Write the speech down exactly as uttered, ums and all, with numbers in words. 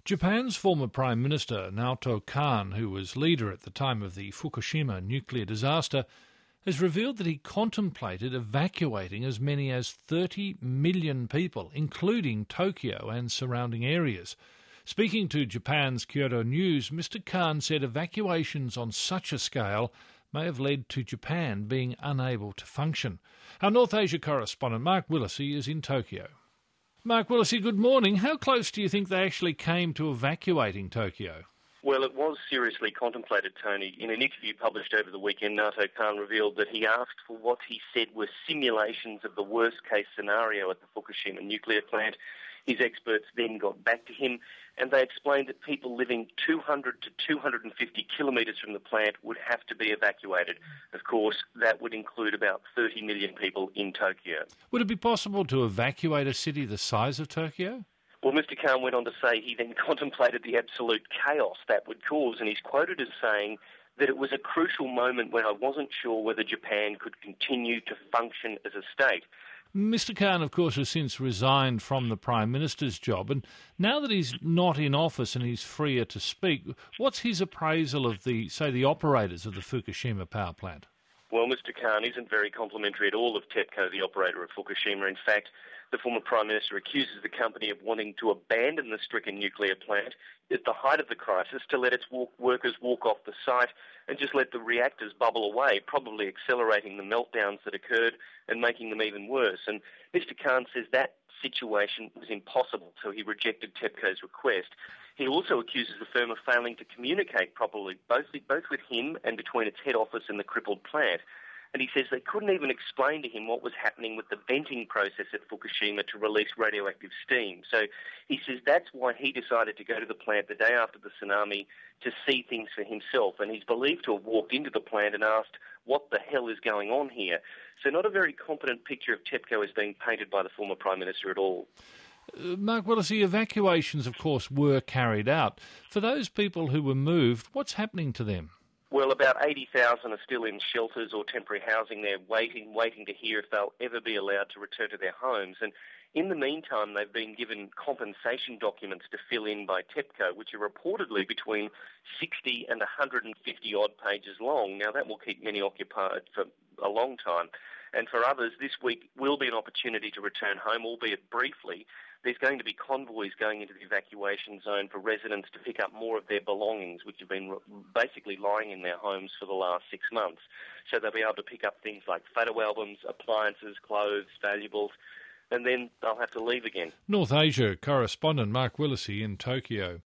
Japan's former Prime Minister Naoto Kan, who was leader at the time of the Fukushima nuclear disaster, has revealed that he contemplated evacuating as many as thirty million people, including Tokyo and surrounding areas. Speaking to Japan's Kyodo News, Mister Kan said evacuations on such a scale may have led to Japan being unable to function. Our North Asia correspondent Mark Willesee is in Tokyo. Mark Willesee, good morning. How close do you think they actually came to evacuating Tokyo? Well, it was seriously contemplated, Tony. In an interview published over the weekend, Naoto Kan revealed that he asked for what he said were simulations of the worst-case scenario at the Fukushima nuclear plant. His experts then got back to him, and they explained that people living two hundred to two hundred fifty kilometres from the plant would have to be evacuated. Of course, that would include about thirty million people in Tokyo. Would it be possible to evacuate a city the size of Tokyo? Well, Mister Kan went on to say he then contemplated the absolute chaos that would cause, and he's quoted as saying that it was a crucial moment when I wasn't sure whether Japan could continue to function as a state. Mister Kan, of course, has since resigned from the Prime Minister's job, and now that he's not in office and he's freer to speak, what's his appraisal of the, say, the operators of the Fukushima power plant? Well, Mister Kan isn't very complimentary at all of TEPCO, the operator of Fukushima. In fact, the former Prime Minister accuses the company of wanting to abandon the stricken nuclear plant at the height of the crisis to let its walk- workers walk off the site and just let the reactors bubble away, probably accelerating the meltdowns that occurred and making them even worse. And Mister Kan says that situation was impossible, so he rejected TEPCO's request. He also accuses the firm of failing to communicate properly, both, both with him and between its head office and the crippled plant. And he says they couldn't even explain to him what was happening with the venting process at Fukushima to release radioactive steam. So he says that's why he decided to go to the plant the day after the tsunami to see things for himself. And he's believed to have walked into the plant and asked, what the hell is going on here? So not a very competent picture of TEPCO as being painted by the former Prime Minister at all. Uh, Mark Willesee, evacuations, of course, were carried out. For those people who were moved, what's happening to them? Well, about eighty thousand are still in shelters or temporary housing there, waiting, waiting to hear if they'll ever be allowed to return to their homes. And in the meantime, they've been given compensation documents to fill in by TEPCO, which are reportedly between sixty and one hundred fifty odd pages long. Now, that will keep many occupied for a long time. And for others, this week will be an opportunity to return home, albeit briefly. There's going to be convoys going into the evacuation zone for residents to pick up more of their belongings, which have been basically lying in their homes for the last six months. So they'll be able to pick up things like photo albums, appliances, clothes, valuables, and then they'll have to leave again. North Asia correspondent Mark Willesee in Tokyo.